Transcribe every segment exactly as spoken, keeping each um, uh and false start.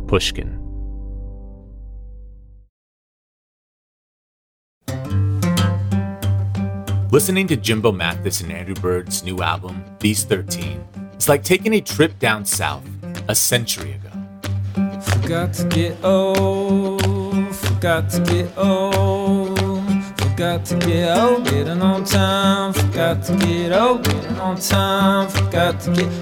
Pushkin. Listening to Jimbo Mathus and Andrew Bird's new album, These thirteen, is like taking a trip down south a century ago. Forgot to get old, forgot to get old, forgot to get old, getting on time, forgot to get old, getting on time, forgot to get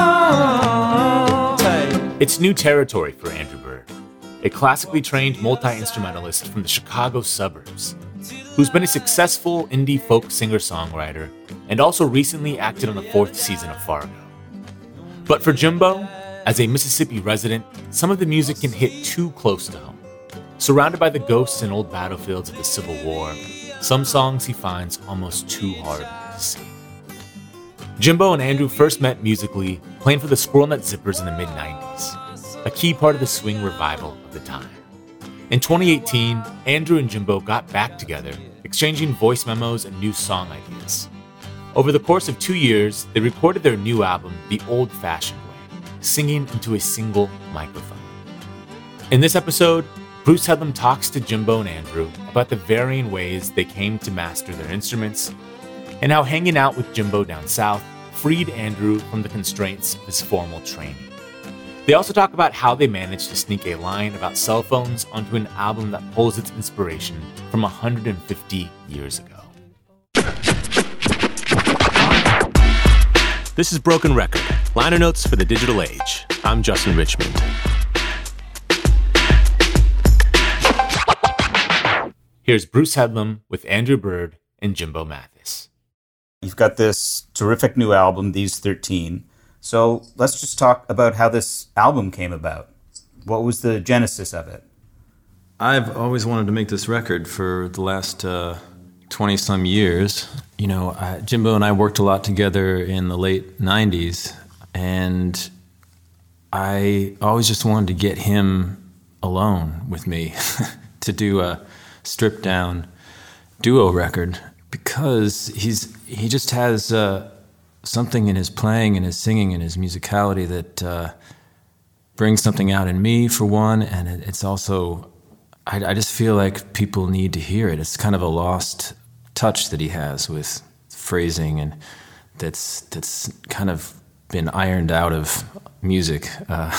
old. It's new territory for Andrew Bird, a classically trained multi-instrumentalist from the Chicago suburbs, who's been a successful indie folk singer-songwriter and also recently acted on the fourth season of Fargo. But for Jimbo, as a Mississippi resident, some of the music can hit too close to home. Surrounded by the ghosts and old battlefields of the Civil War, some songs he finds almost too hard to sing. Jimbo and Andrew first met musically playing for the Squirrel Nut Zippers in the mid nineties, a key part of the swing revival of the time. In twenty eighteen, Andrew and Jimbo got back together, exchanging voice memos and new song ideas. Over the course of two years, they recorded their new album the old-fashioned way, singing into a single microphone. In this episode, Bruce Headlam talks to Jimbo and Andrew about the varying ways they came to master their instruments and how hanging out with Jimbo down south freed Andrew from the constraints of his formal training. They also talk about how they managed to sneak a line about cell phones onto an album that pulls its inspiration from one hundred fifty years ago. This is Broken Record, liner notes for the digital age. I'm Justin Richmond. Here's Bruce Headlam with Andrew Bird and Jimbo Mathus. You've got this terrific new album, These thirteen. So let's just talk about how this album came about. What was the genesis of it? I've always wanted to make this record for the last uh, twenty-some years. You know, I, Jimbo and I worked a lot together in the late nineties, and I always just wanted to get him alone with me to do a stripped-down duo record, because he's he just has... Uh, something in his playing and his singing and his musicality that uh, brings something out in me, for one, and it, it's also, I, I just feel like people need to hear it. It's kind of a lost touch that he has with phrasing, and that's that's kind of been ironed out of music uh,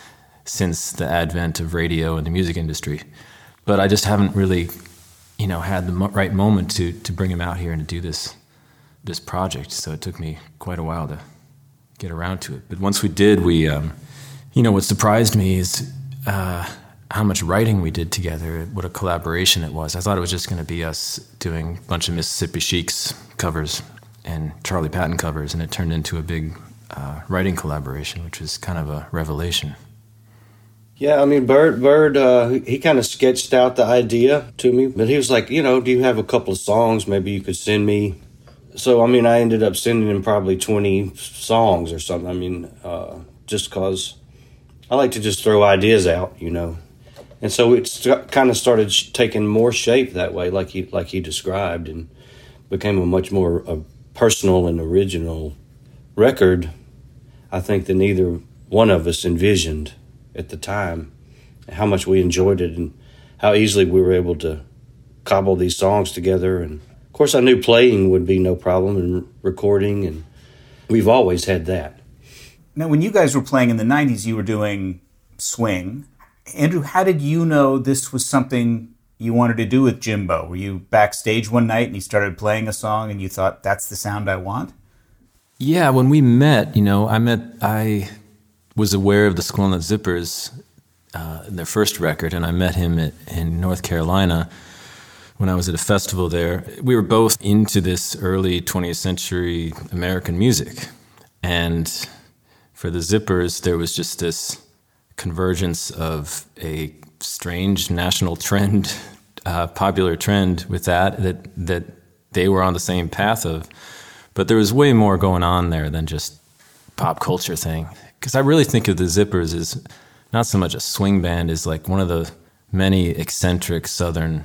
since the advent of radio and the music industry. But I just haven't really, you know, had the mo- right moment to to bring him out here and to do this this project, so it took me quite a while to get around to it. But once we did, we, um, you know, what surprised me is uh, how much writing we did together, what a collaboration it was. I thought it was just going to be us doing a bunch of Mississippi Sheiks covers and Charlie Patton covers, and it turned into a big uh, writing collaboration, which was kind of a revelation. Yeah, I mean, Bird, Bird, uh, he kind of sketched out the idea to me, but he was like, you know, do you have a couple of songs maybe you could send me? So, I mean, I ended up sending him probably twenty songs or something. I mean, uh, just because I like to just throw ideas out, you know. And so it st- kind of started sh- taking more shape that way, like he like he described, and became a much more uh, personal and original record, I think, than either one of us envisioned at the time. How much we enjoyed it and how easily we were able to cobble these songs together. And of course, I knew playing would be no problem and recording, and we've always had that. Now, when you guys were playing in the nineties, you were doing swing. Andrew, how did you know this was something you wanted to do with Jimbo? Were you backstage one night and he started playing a song and you thought, that's the sound I want? Yeah, when we met, you know, I met, I was aware of the Squirrel Nut Zippers, uh, their first record, and I met him at, in North Carolina when I was at a festival there. We were both into this early twentieth century American music. And for the Zippers, there was just this convergence of a strange national trend, uh, popular trend with that, that, that they were on the same path of. But there was way more going on there than just pop culture thing. Because I really think of the Zippers as not so much a swing band as like one of the many eccentric Southern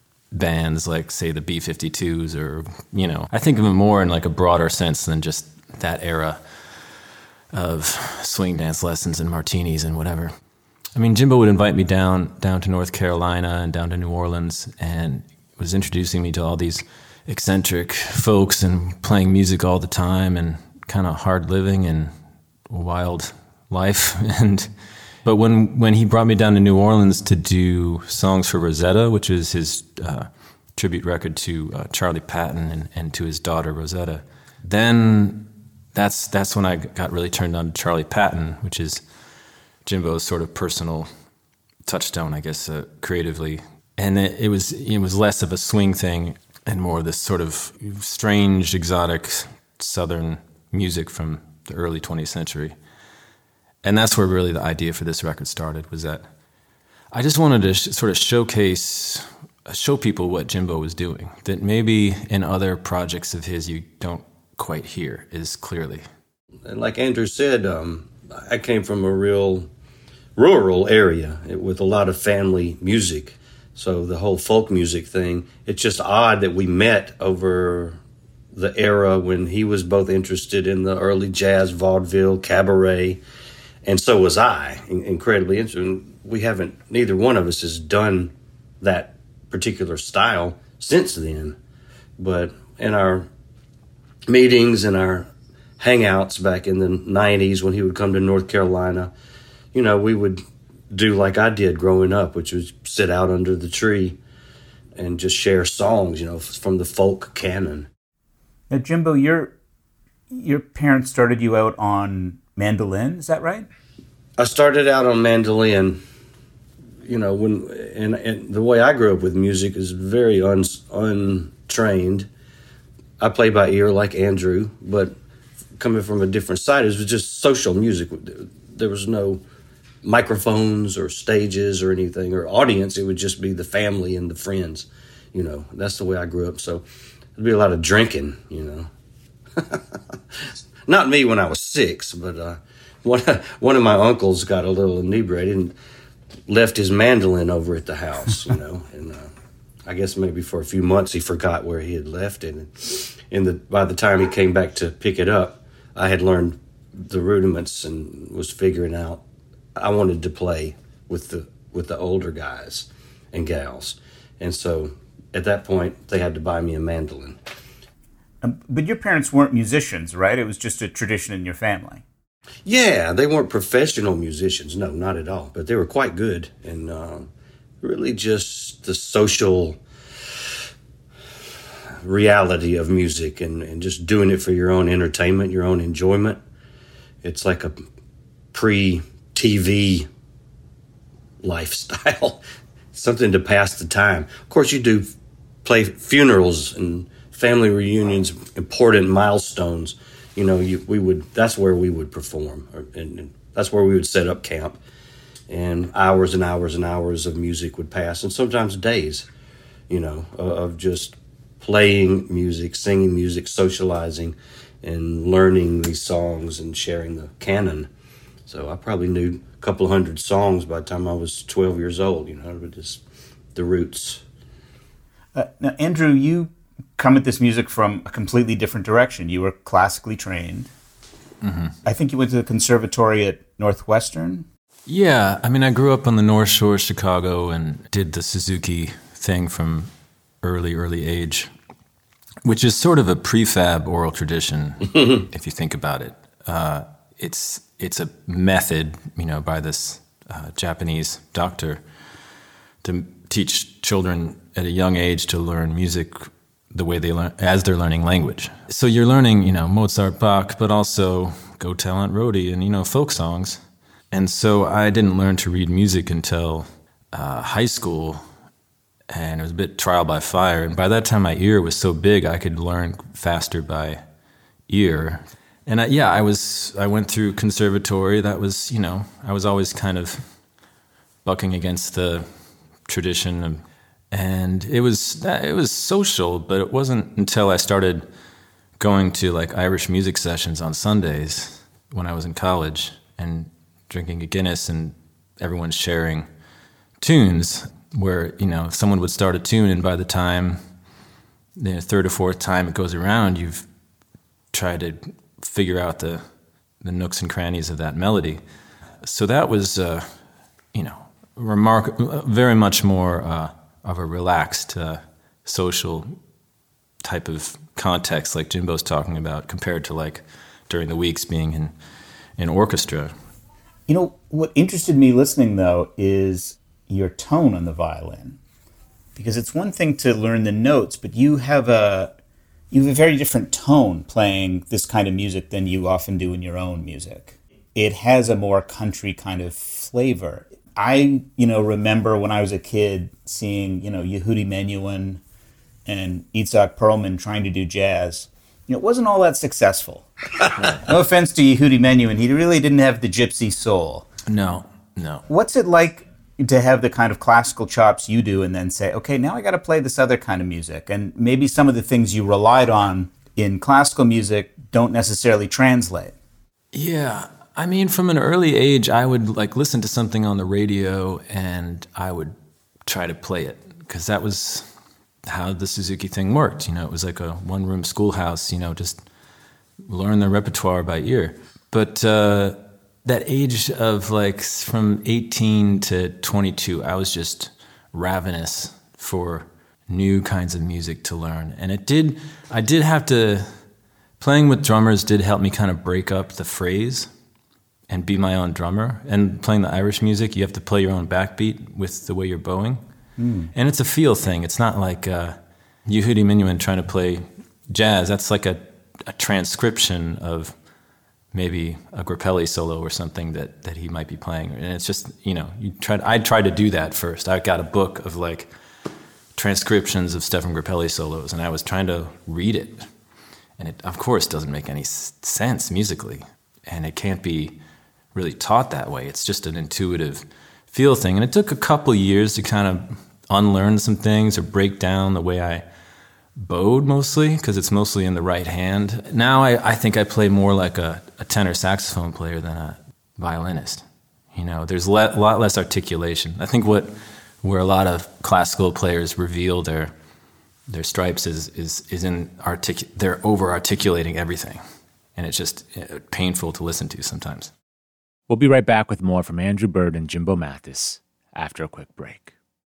bands, like say the B fifty-twos, or, you know, I think of them more in like a broader sense than just that era of swing dance lessons and martinis and whatever. I mean, Jimbo would invite me down down to North Carolina and down to New Orleans, and was introducing me to all these eccentric folks and playing music all the time and kind of hard living and wild life. And but when when he brought me down to New Orleans to do songs for Rosetta, which is his uh, tribute record to uh, Charlie Patton and, and to his daughter Rosetta, then that's that's when I got really turned on to Charlie Patton, which is Jimbo's sort of personal touchstone, I guess, uh, creatively. And it, it was it was less of a swing thing and more of this sort of strange, exotic Southern music from the early twentieth century. And that's where really the idea for this record started, was that I just wanted to sh- sort of showcase, show people what Jimbo was doing, that maybe in other projects of his you don't quite hear as clearly. And like Andrew said, um, I came from a real rural area with a lot of family music. So the whole folk music thing, it's just odd that we met over the era when he was both interested in the early jazz, vaudeville, cabaret, and so was I, incredibly interested. We haven't, neither one of us has done that particular style since then. But in our meetings and our hangouts back in the nineties when he would come to North Carolina, you know, we would do like I did growing up, which was sit out under the tree and just share songs, you know, from the folk canon. Now, Jimbo, your your parents started you out on mandolin, is that right? I started out on mandolin, you know, when and, and the way I grew up with music is very un, untrained. I play by ear like Andrew, but coming from a different side, it was just social music. There was no microphones or stages or anything or audience. It would just be the family and the friends, you know. That's the way I grew up. So there'd be a lot of drinking, you know. Not me when I was six, but uh, one one of my uncles got a little inebriated and left his mandolin over at the house, you know. And uh, I guess maybe for a few months he forgot where he had left it. And in the by the time he came back to pick it up, I had learned the rudiments and was figuring out I wanted to play with the with the older guys and gals. And so at that point, they had to buy me a mandolin. Um, but your parents weren't musicians, right? It was just a tradition in your family. Yeah, they weren't professional musicians. No, not at all. But they were quite good. And uh, really just the social reality of music and, and just doing it for your own entertainment, your own enjoyment. It's like a pre-T V lifestyle, something to pass the time. Of course, you do play funerals and family reunions, important milestones. You know, you, we would. That's where we would perform, or, and, and that's where we would set up camp. And hours and hours and hours of music would pass, and sometimes days, you know, of just playing music, singing music, socializing, and learning these songs and sharing the canon. So I probably knew a couple of hundred songs by the time I was twelve years old, you know, but just the roots. Uh, now, Andrew, you come at this music from a completely different direction. You were classically trained. Mm-hmm. I think you went to the conservatory at Northwestern. Yeah, I mean, I grew up on the North Shore of Chicago and did the Suzuki thing from early, early age, which is sort of a prefab oral tradition, if you think about it. Uh, it's it's a method, you know, by this uh, Japanese doctor to teach children at a young age to learn music the way they learn as they're learning language. So you're learning, you know, Mozart, Bach, but also Go Tell Aunt Rhody and, you know, folk songs. And so I didn't learn to read music until uh, high school, and it was a bit trial by fire. And by that time, my ear was so big I could learn faster by ear. And I, yeah, I was I went through conservatory. That was, you know, I was always kind of bucking against the tradition, of, and it was it was social. But it wasn't until I started going to like Irish music sessions on Sundays when I was in college and drinking a Guinness and everyone's sharing tunes, where, you know, someone would start a tune and by the time the third or fourth time it goes around, you've tried to figure out the the nooks and crannies of that melody. So that was uh, you know, remark very much more uh, of a relaxed uh, social type of context, like Jimbo's talking about, compared to like during the weeks being in in orchestra. You know, what interested me listening, though, is your tone on the violin. Because it's one thing to learn the notes, but you have a you have a very different tone playing this kind of music than you often do in your own music. It has a more country kind of flavor. I, you know, remember when I was a kid seeing, you know, Yehudi Menuhin and Itzhak Perlman trying to do jazz. You know, it wasn't all that successful. No offense to Yehudi Menuhin, he really didn't have the gypsy soul. No, no. What's it like to have the kind of classical chops you do and then say, okay, now I got to play this other kind of music? And maybe some of the things you relied on in classical music don't necessarily translate. Yeah. I mean, from an early age, I would like listen to something on the radio and I would try to play it because that was how the Suzuki thing worked. You know, it was like a one-room schoolhouse, you know, just learn the repertoire by ear. But uh, that age of like from eighteen to twenty-two, I was just ravenous for new kinds of music to learn. And it did, I did have to, playing with drummers did help me kind of break up the phrase and be my own drummer. And playing the Irish music, you have to play your own backbeat with the way you're bowing. Mm. And it's a feel thing. It's not like uh, Yehudi Menuhin trying to play jazz. That's like a, a transcription of maybe a Grappelli solo or something that, that he might be playing. And it's just, you know, you tried. I tried to do that first. I got a book of like transcriptions of Stefan Grappelli solos, and I was trying to read it. And it, of course, doesn't make any sense musically. And it can't be really taught that way. It's just an intuitive feel thing. And it took a couple years to kind of unlearn some things or break down the way I bowed mostly, because it's mostly in the right hand. Now I, I think I play more like a, a tenor saxophone player than a violinist. You know, there's a le- lot less articulation. I think what where a lot of classical players reveal their their stripes is is is in artic- they're over articulating everything, and it's just painful to listen to sometimes. We'll be right back with more from Andrew Bird and Jimbo Mathis after a quick break.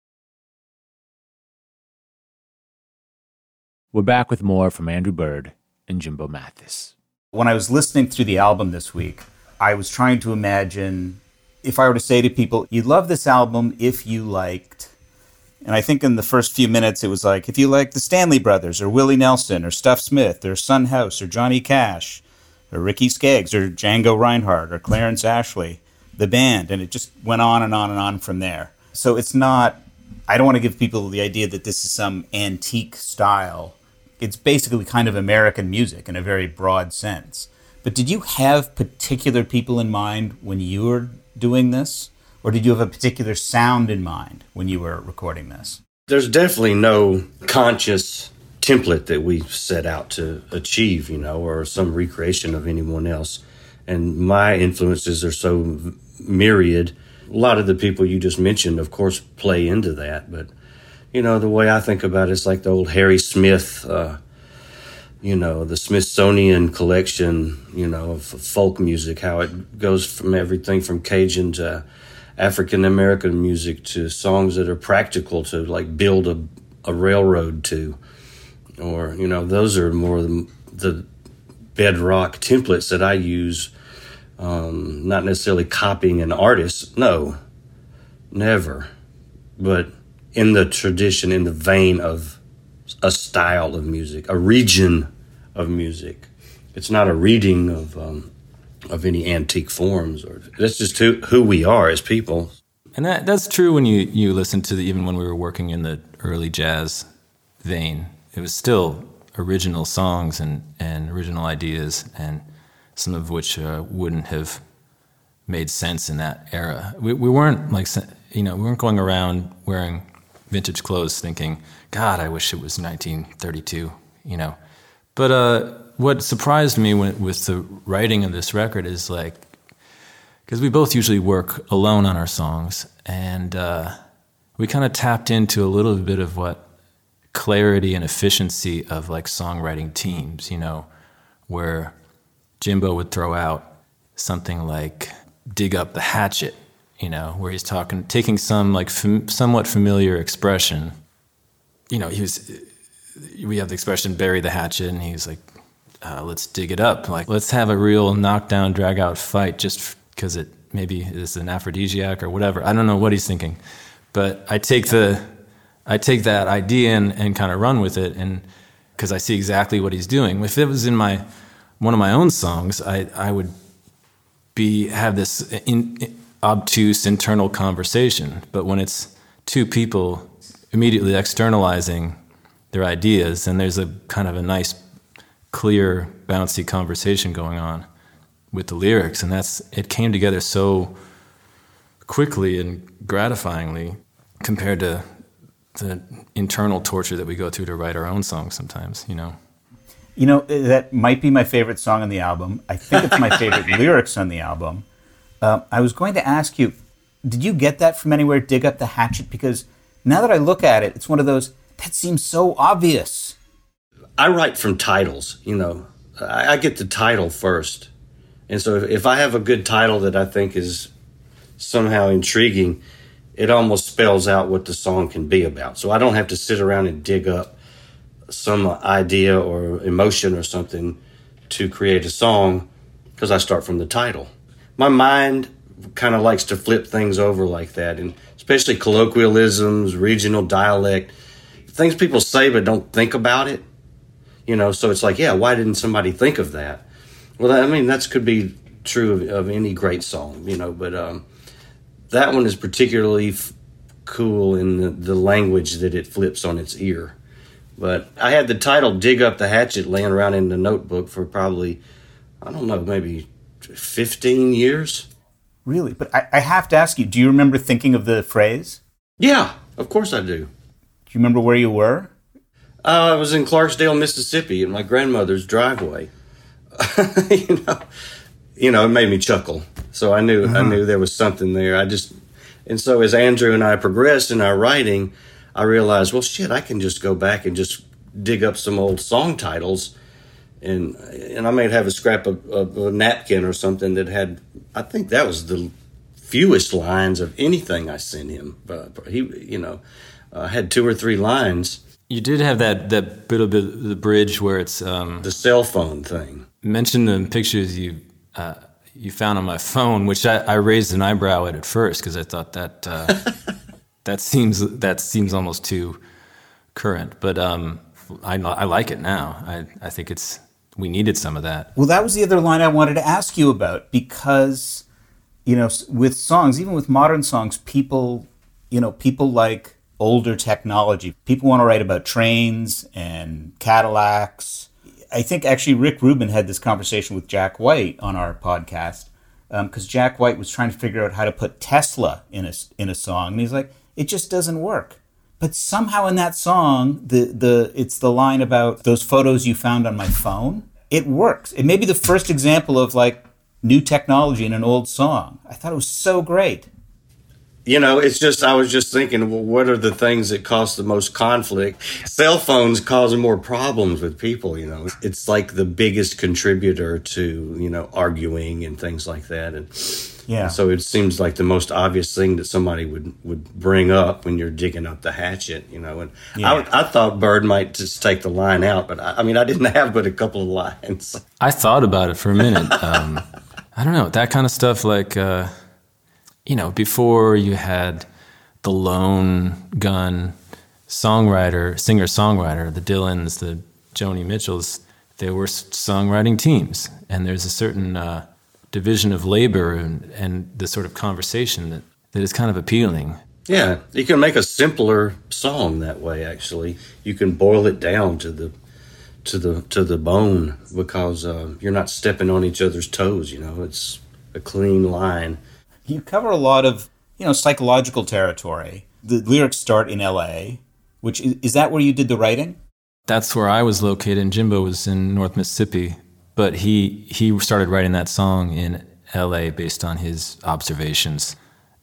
We're back with more from Andrew Bird and Jimbo Mathis. When I was listening through the album this week, I was trying to imagine if I were to say to people, you'd love this album if you liked, and I think in the first few minutes it was like, if you liked the Stanley Brothers or Willie Nelson or Stuff Smith or Son House or Johnny Cash or Ricky Skaggs or Django Reinhardt or Clarence Ashley, the band, and it just went on and on and on from there. So it's not, I don't want to give people the idea that this is some antique style. It's basically kind of American music in a very broad sense. But did you have particular people in mind when you were doing this? Or did you have a particular sound in mind when you were recording this? There's definitely no conscious template that we set out to achieve, you know, or some recreation of anyone else. And my influences are so myriad. A lot of the people you just mentioned, of course, play into that. But, you know, the way I think about it is like the old Harry Smith, uh, you know, the Smithsonian collection, you know, of folk music, how it goes from everything from Cajun to African-American music to songs that are practical to, like, build a, a railroad to. Or, you know, those are more the, the bedrock templates that I use, um, not necessarily copying an artist. No, never. But in the tradition, in the vein of a style of music, a region of music. It's not a reading of um, of any antique forms. Or that's just who, who we are as people. And that that's true when you, you listen to the, even when we were working in the early jazz vein. It was still original songs and, and original ideas, and some of which uh, wouldn't have made sense in that era. We, we weren't like, you know, we weren't going around wearing vintage clothes thinking, God, I wish it was nineteen thirty-two, you know. But uh, what surprised me when, with the writing of this record is like, because we both usually work alone on our songs, and uh, we kind of tapped into a little bit of what clarity and efficiency of like songwriting teams, you know, where Jimbo would throw out something like dig up the hatchet, you know, where he's talking, taking some like fam- somewhat familiar expression. You know, he was, we have the expression bury the hatchet, and he's like, uh, let's dig it up. Like, let's have a real knockdown, drag out fight just because it maybe is an aphrodisiac or whatever. I don't know what he's thinking. But I take the, I take that idea and, and kind of run with it, and because I see exactly what he's doing. If it was in my, one of my own songs, I, I would be, have this in, in, obtuse internal conversation. But when it's two people immediately externalizing their ideas, and there's a kind of a nice, clear, bouncy conversation going on with the lyrics, and that's it came together so quickly and gratifyingly compared to the internal torture that we go through to write our own songs sometimes, you know. You know, that might be my favorite song on the album. I think it's my favorite lyrics on the album. Uh, I was going to ask you, did you get that from anywhere, dig up the hatchet? Because now that I look at it, it's one of those, that seems so obvious. I write from titles, you know. I, I get the title first. And so if, if I have a good title that I think is somehow intriguing, it almost spells out what the song can be about. So I don't have to sit around and dig up some idea or emotion or something to create a song, because I start from the title. My mind kind of likes to flip things over like that, and especially colloquialisms, regional dialect, things people say but don't think about it. You know, so it's like, yeah, why didn't somebody think of that? Well, I mean, that could be true of, of any great song, you know, but um, that one is particularly f- cool in the, the language that it flips on its ear. But I had the title Dig Up the Hatchet laying around in the notebook for probably, I don't know, maybe fifteen years. Really? But I, I have to ask you, do you remember thinking of the phrase? Yeah, of course I do. Do you remember where you were? Uh, I was in Clarksdale, Mississippi, in my grandmother's driveway. you know, you know, it made me chuckle. So I knew, uh-huh. I knew there was something there. I just, and so as Andrew and I progressed in our writing, I realized, well, shit, I can just go back and just dig up some old song titles, and and I might have a scrap of, of a napkin or something that had, I think that was the fewest lines of anything I sent him. But he, you know, uh, had two or three lines. You did have that that bit of the bridge where it's um, the cell phone thing. Mention the pictures you uh, you found on my phone, which I, I raised an eyebrow at at first because I thought that uh, that seems that seems almost too current. But um, I I like it now. I I think it's we needed some of that. Well, that was the other line I wanted to ask you about, because you know, with songs, even with modern songs, people you know people like older technology. People want to write about trains and Cadillacs. I think actually Rick Rubin had this conversation with Jack White on our podcast, because um, Jack White was trying to figure out how to put Tesla in a, in a song. And he's like, it just doesn't work. But somehow in that song, the, the it's the line about those photos you found on my phone. It works. It may be the first example of like new technology in an old song. I thought it was so great. You know, it's just, I was just thinking, well, what are the things that cause the most conflict? Cell phones causing more problems with people, you know. It's like the biggest contributor to, you know, arguing and things like that. And yeah. So it seems like the most obvious thing that somebody would, would bring up when you're digging up the hatchet, you know. And yeah. I, I thought Bird might just take the line out, but I, I mean, I didn't have but a couple of lines. I thought about it for a minute. Um, I don't know, that kind of stuff like... Uh, You know, before you had the lone gun songwriter, singer-songwriter, the Dylans, the Joni Mitchells, there were songwriting teams. And there's a certain uh, division of labor and, and the sort of conversation that, that is kind of appealing. Yeah, you can make a simpler song that way, actually. You can boil it down to the to the, to the bone, because uh, you're not stepping on each other's toes, you know. It's a clean line. You cover a lot of, you know, psychological territory. The lyrics start in L A, which is, is that where you did the writing? That's where I was located, and Jimbo was in North Mississippi. But he he started writing that song in L A based on his observations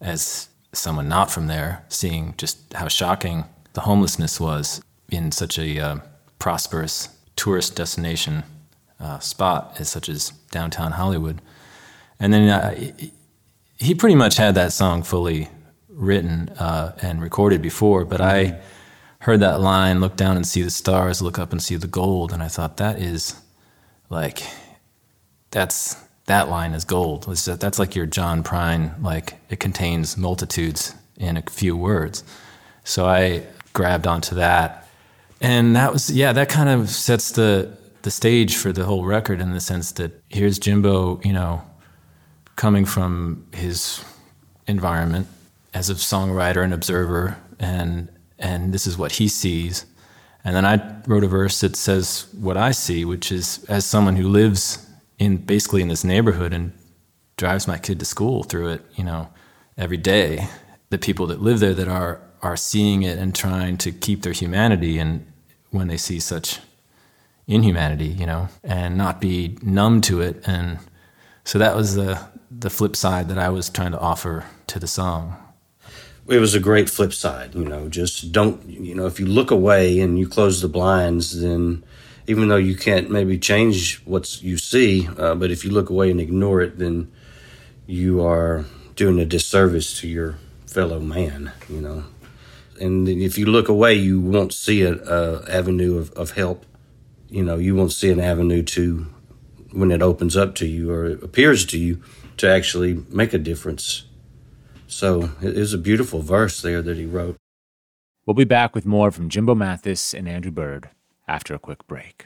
as someone not from there, seeing just how shocking the homelessness was in such a uh, prosperous tourist destination uh, spot as such as downtown Hollywood. And then uh, he pretty much had that song fully written uh, and recorded before, but mm-hmm. I heard that line, look down and see the stars, look up and see the gold, and I thought, that is like, that's, that line is gold. It's just, that's like your John Prine, like it contains multitudes in a few words. So I grabbed onto that. And that was, yeah, that kind of sets the the stage for the whole record in the sense that here's Jimbo, you know, coming from his environment as a songwriter and observer, and and this is what he sees. And then I wrote a verse that says what I see, which is as someone who lives in basically in this neighborhood and drives my kid to school through it, you know, every day, the people that live there that are are seeing it and trying to keep their humanity, and when they see such inhumanity, you know, and not be numb to it. And so that was the the flip side that I was trying to offer to the song. It was a great flip side, you know, just don't, you know, if you look away and you close the blinds, then even though you can't maybe change what you see, uh, but if you look away and ignore it, then you are doing a disservice to your fellow man, you know. And if you look away, you won't see an avenue of, of help. You know, you won't see an avenue to, when it opens up to you or it appears to you, to actually make a difference. So it is a beautiful verse there that he wrote. We'll be back with more from Jimbo Mathus and Andrew Bird after a quick break.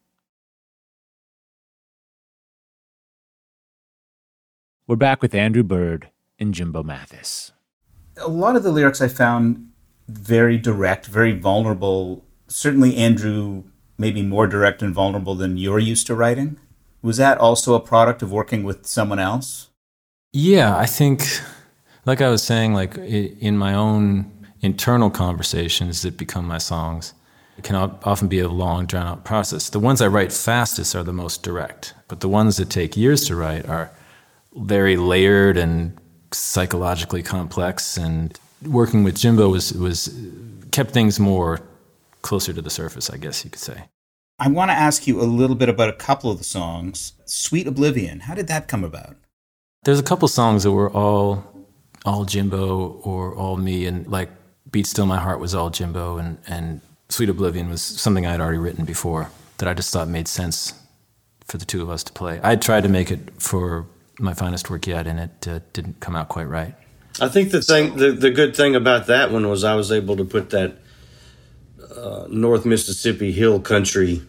We're back with Andrew Bird and Jimbo Mathus. A lot of the lyrics I found very direct, very vulnerable. Certainly Andrew maybe more direct and vulnerable than you're used to writing. Was that also a product of working with someone else? Yeah, I think, like I was saying, like in my own internal conversations that become my songs, it can often be a long, drawn-out process. The ones I write fastest are the most direct, but the ones that take years to write are very layered and psychologically complex, and working with Jimbo was was kept things more closer to the surface, I guess you could say. I want to ask you a little bit about a couple of the songs. Sweet Oblivion, how did that come about? There's a couple songs that were all all Jimbo or all me, and like Beat Still My Heart was all Jimbo, and, and Sweet Oblivion was something I had already written before that I just thought made sense for the two of us to play. I tried to make it for My Finest Work Yet, and it uh, didn't come out quite right. I think the thing, the, the good thing about that one was I was able to put that uh, North Mississippi hill country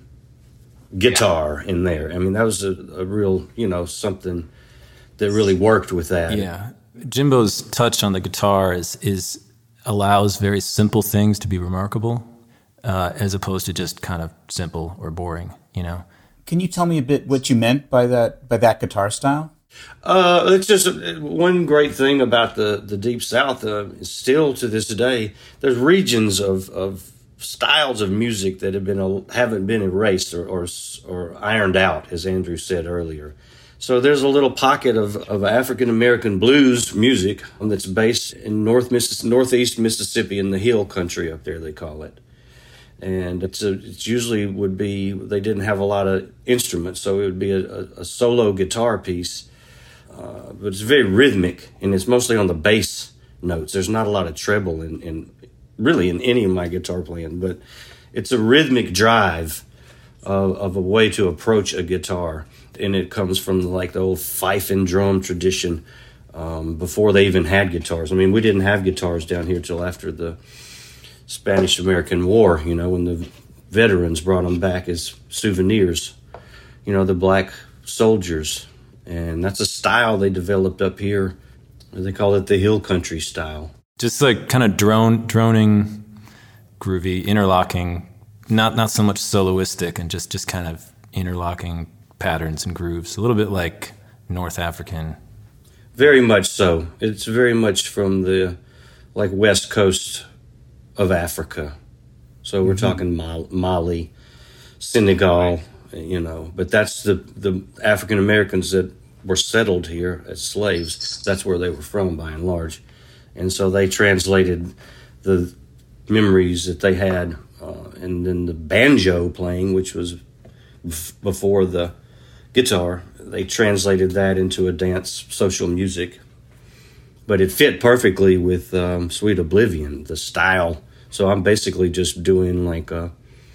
guitar yeah. in there. I mean, that was a, a real, you know, something that really worked with that. Yeah. Jimbo's touch on the guitar is is allows very simple things to be remarkable, uh, as opposed to just kind of simple or boring, you know. Can you tell me a bit what you meant by that by that guitar style? Uh, it's just one great thing about the, the Deep South, uh, still to this day, there's regions of, of styles of music that have been haven't been erased or, or or ironed out, as Andrew said earlier. So there's a little pocket of, of African American blues music that's based in North Missis- Northeast Mississippi, in the hill country up there, they call it. And it's a, it's usually would be, they didn't have a lot of instruments, so it would be a, a, a solo guitar piece. Uh, but it's very rhythmic, and it's mostly on the bass notes. There's not a lot of treble in, in really in any of my guitar playing, but it's a rhythmic drive of, of a way to approach a guitar, and it comes from like the old fife and drum tradition um, before they even had guitars. I mean, we didn't have guitars down here till after the Spanish-American War, you know, when the veterans brought them back as souvenirs, you know, the black soldiers. And that's a style they developed up here. They call it the hill country style. Just like kind of drone, droning, groovy, interlocking, not not so much soloistic, and just, just kind of interlocking patterns and grooves. A little bit like North African. Very much so. It's very much from the like west coast of Africa. So we're mm-hmm. talking Mali, Mali, Senegal, you know, but that's the, the African Americans that were settled here as slaves. That's where they were from, by and large. And so they translated the memories that they had, uh, and then the banjo playing, which was f- before the guitar, they translated that into a dance social music. but it fit perfectly with um, Sweet Oblivion, the style. So I'm basically just doing like uh,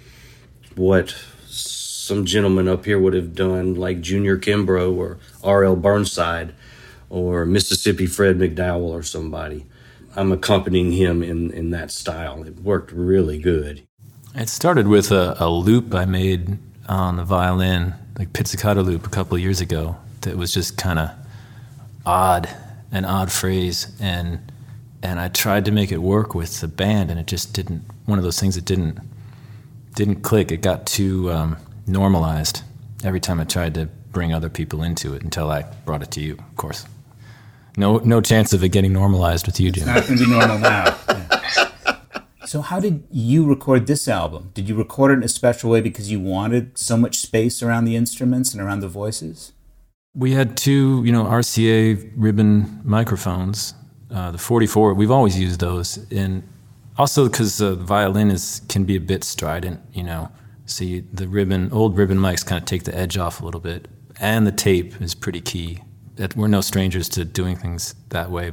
what some gentleman up here would have done, like Junior Kimbrough or R L Burnside or Mississippi Fred McDowell or somebody. I'm accompanying him in, in that style. It worked really good. It started with a, a loop I made on the violin, like pizzicato loop a couple of years ago, that was just kind of odd, an odd phrase, and and I tried to make it work with the band, and it just didn't, one of those things that didn't didn't click. It got too um, normalized every time I tried to bring other people into it, until I brought it to you, of course. No no chance of it getting normalized with you, Jim. It's not going to be normal now. Yeah. So how did you record this album? Did you record it in a special way because you wanted so much space around the instruments and around the voices? We had two, you know, R C A ribbon microphones, uh, the forty-four. We've always used those, and also because the violin is can be a bit strident, you know. So you, the ribbon, old ribbon mics kind of take the edge off a little bit, and the tape is pretty key. That we're no strangers to doing things that way.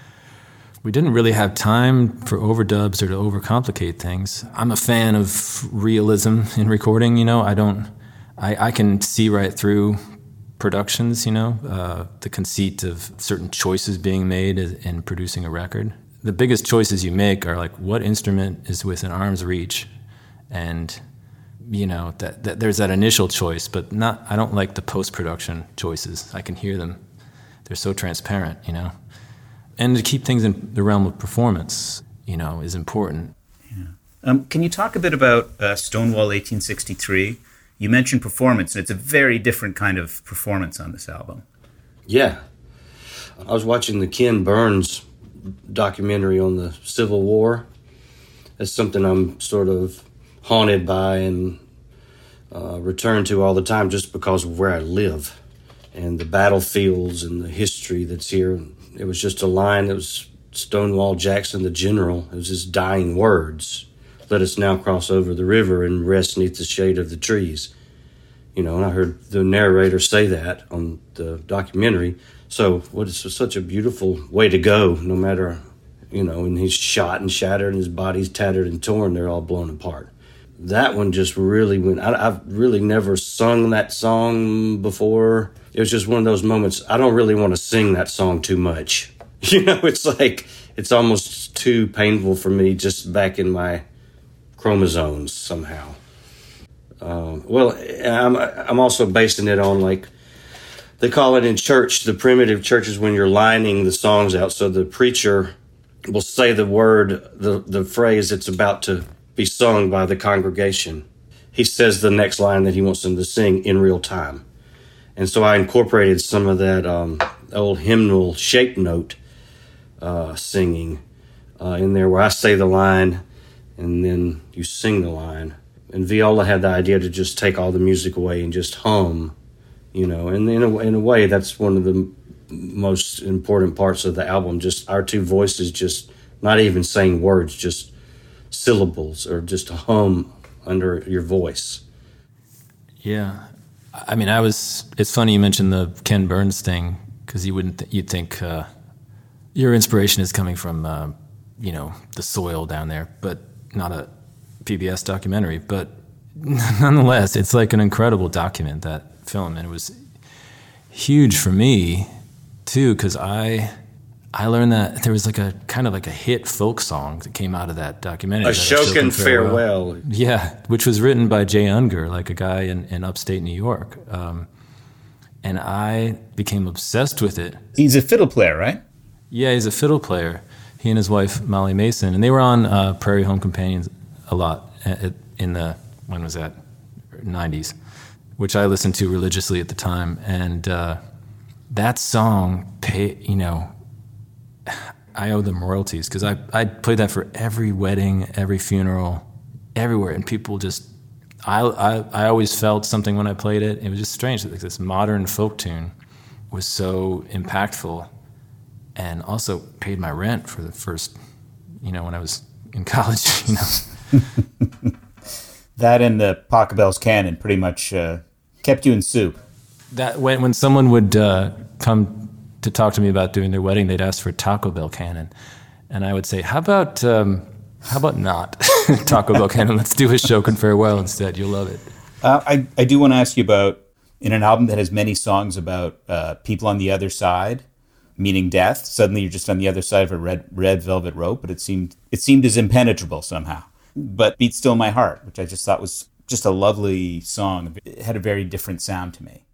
We didn't really have time for overdubs or to overcomplicate things. I'm a fan of realism in recording, you know. I don't, I, I can see right through productions, you know, uh, the conceit of certain choices being made in producing a record. The biggest choices you make are like, what instrument is within arm's reach? And, you know, that, that there's that initial choice, but not, I don't like the post-production choices. I can hear them. They're so transparent, you know. And to keep things in the realm of performance, you know, is important. Yeah. Um, can you talk a bit about uh, Stonewall eighteen sixty-three? You mentioned performance, and it's a very different kind of performance on this album. Yeah. I was watching the Ken Burns documentary on the Civil War. That's something I'm sort of haunted by and uh, return to all the time just because of where I live and the battlefields and the history that's here. It was just a line that was Stonewall Jackson, the general. It was his dying words. Let us now cross over the river and rest neath the shade of the trees. You know, and I heard the narrator say that on the documentary. So what is such a beautiful way to go, no matter, you know, and he's shot and shattered and his body's tattered and torn, they're all blown apart. That one just really went, I, I've really never sung that song before. It was just one of those moments, I don't really want to sing that song too much. You know, it's like, it's almost too painful for me just back in my chromosomes somehow. Um, well, I'm, I'm also basing it on, like, they call it in church, the primitive churches, when you're lining the songs out. So the preacher will say the word, the, the phrase that's about to be sung by the congregation. He says the next line that he wants them to sing in real time. And so I incorporated some of that um, old hymnal shape note uh, singing uh, in there, where I say the line and then you sing the line. And Viola had the idea to just take all the music away and just hum, you know. And in a, in a way, that's one of the most important parts of the album, just our two voices just not even saying words, just syllables or just a hum under your voice. Yeah. I mean, I was, it's funny you mentioned the Ken Burns thing, because you wouldn't, th- you'd think uh, your inspiration is coming from, uh, you know, the soil down there, but not a P B S documentary. But nonetheless, it's like an incredible document, that film. And it was huge for me too, because I, I learned that there was like a kind of like a hit folk song that came out of that documentary. Ashokan Farewell. Farewell. Yeah, which was written by Jay Unger, like a guy in, in upstate New York. Um, and I became obsessed with it. He's a fiddle player, right? Yeah, he's a fiddle player. He and his wife, Molly Mason. And they were on uh, Prairie Home Companions a lot in the, when was that, nineties, which I listened to religiously at the time. And uh, that song, pay, you know, I owe them royalties, because I I played that for every wedding, every funeral, everywhere, and people just I I I always felt something when I played it. It was just strange that like this modern folk tune was so impactful, and also paid my rent for the first, you know, when I was in college. You know, that and the Pachelbel's Canon pretty much uh, kept you in soup. That when when someone would uh, come to talk to me about doing their wedding, they'd ask for Taco Bell Cannon. And I would say, how about um, how about not Taco Bell Cannon? Let's do a Show Can Farewell instead. You'll love it. Uh, I, I do want to ask you about, in an album that has many songs about uh, people on the other side, meaning death, suddenly you're just on the other side of a red red velvet rope, but it seemed it seemed as impenetrable somehow. But Beat Still My Heart, which I just thought was just a lovely song. It had a very different sound to me.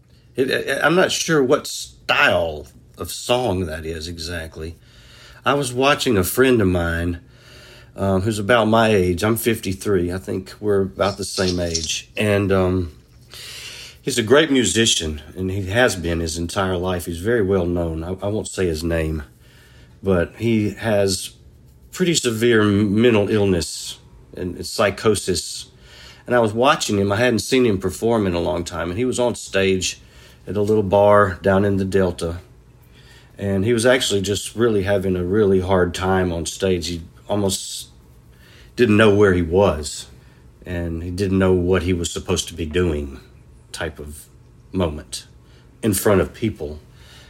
It, I'm not sure what style of song that is exactly. I was watching a friend of mine um, who's about my age. I'm fifty-three. I think we're about the same age. And um, he's a great musician, and he has been his entire life. He's very well known. I, I won't say his name, but he has pretty severe mental illness and psychosis. And I was watching him. I hadn't seen him perform in a long time, and he was on stage at a little bar down in the Delta. And he was actually just really having a really hard time on stage. He almost didn't know where he was, and he didn't know what he was supposed to be doing, type of moment in front of people.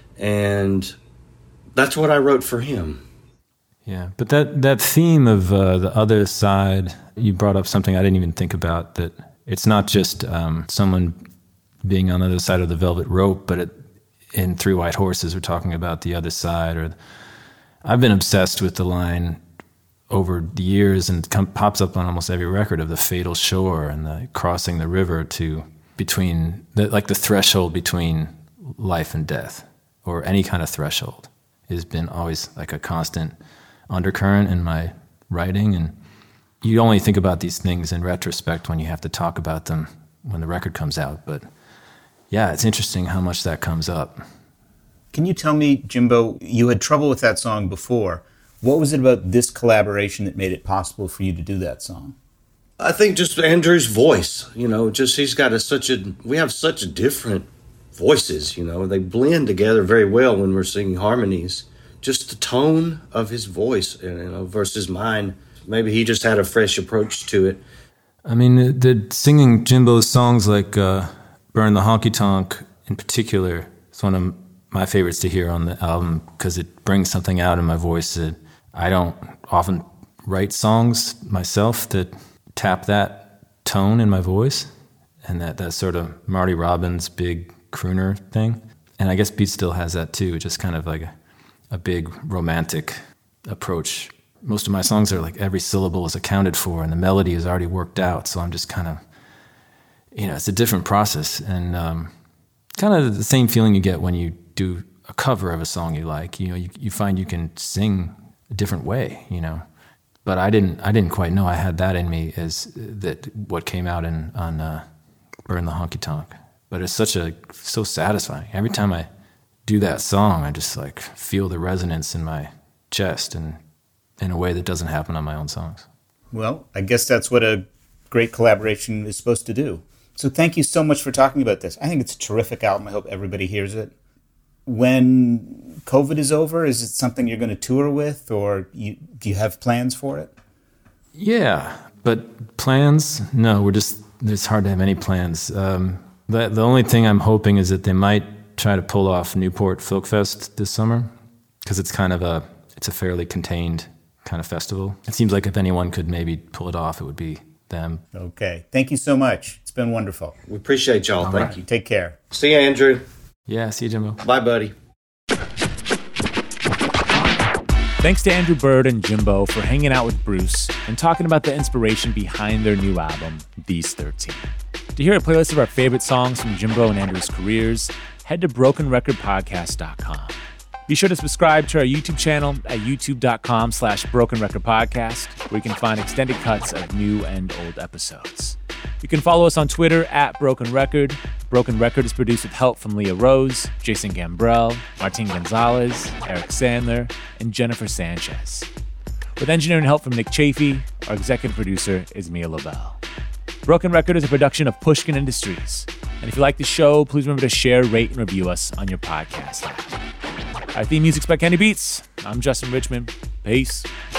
And that's what I wrote for him. Yeah, but that, that theme of uh, the other side, you brought up something I didn't even think about, that it's not just um, someone being on the other side of the velvet rope, but it, in Three White Horses, we're talking about the other side. Or I've been obsessed with the line over the years, and it come, pops up on almost every record, of the fatal shore and the crossing the river to between, the, like the threshold between life and death, or any kind of threshold, has been always like a constant undercurrent in my writing. And you only think about these things in retrospect when you have to talk about them when the record comes out. But yeah, it's interesting how much that comes up. Can you tell me, Jimbo, you had trouble with that song before. What was it about this collaboration that made it possible for you to do that song? I think just Andrew's voice, you know, just he's got a, such a, we have such different voices, you know, they blend together very well when we're singing harmonies. Just the tone of his voice, you know, versus mine. Maybe he just had a fresh approach to it. I mean, the, the singing Jimbo's songs like uh, Burn the Honky Tonk in particular, it's one of my favorites to hear on the album because it brings something out in my voice that I don't often write songs myself that tap that tone in my voice, and that, that sort of Marty Robbins big crooner thing. And I guess Beat Still has that too, just kind of like a, a big romantic approach. Most of my songs are like every syllable is accounted for and the melody is already worked out, so I'm just kind of, you know, it's a different process, and um, kind of the same feeling you get when you do a cover of a song you like. You know, you, you find you can sing a different way, you know. But I didn't I didn't quite know I had that in me, as that what came out in on uh, Burn the Honky Tonk. But it's such a so satisfying. Every time I do that song, I just like feel the resonance in my chest, and in a way that doesn't happen on my own songs. Well, I guess that's what a great collaboration is supposed to do. So thank you so much for talking about this. I think it's a terrific album. I hope everybody hears it. When COVID is over, is it something you're going to tour with, or you, do you have plans for it? Yeah, but plans? No, we're just, it's hard to have any plans. Um, the, the only thing I'm hoping is that they might try to pull off Newport Folk Fest this summer, because it's kind of a, it's a fairly contained kind of festival. It seems like if anyone could maybe pull it off, it would be them. Okay. Thank you so much. It's been wonderful. We appreciate y'all. All Thank right. you. Take care. See you, Andrew. Yeah, see you, Jimbo. Bye, buddy. Thanks to Andrew Bird and Jimbo for hanging out with Bruce and talking about the inspiration behind their new album, These thirteen. To hear a playlist of our favorite songs from Jimbo and Andrew's careers, head to broken record podcast dot com. Be sure to subscribe to our YouTube channel at youtube.com slash broken record podcast, where you can find extended cuts of new and old episodes. You can follow us on Twitter at Broken Record. Broken Record is produced with help from Leah Rose, Jason Gambrell, Martin Gonzalez, Eric Sandler, and Jennifer Sanchez. With engineering help from Nick Chafee, our executive producer is Mia Lobel. Broken Record is a production of Pushkin Industries. And if you like the show, please remember to share, rate, and review us on your podcast app. Our theme music's by Kenny Beats. I'm Justin Richmond. Peace.